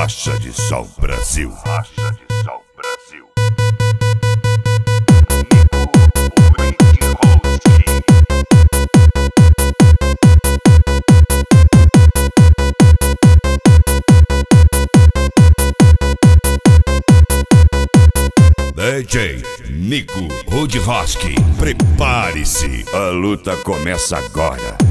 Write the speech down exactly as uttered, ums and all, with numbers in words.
Faixa de Som Brasil. Faixa de Som Brasil. D J Nico Rudroski, prepare-se, a luta começa agora.